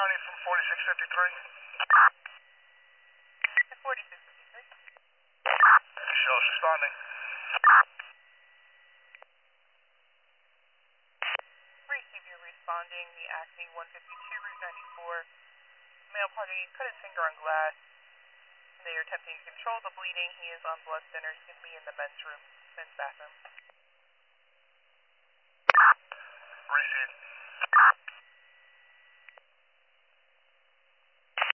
responding from 4653. 4653. Shell's responding. Receive you responding, the Acme 152, Route 94. Male party cut his finger on glass. They are attempting to control the bleeding. He is on blood thinners. Can be in the men's room, men's bathroom. Receive.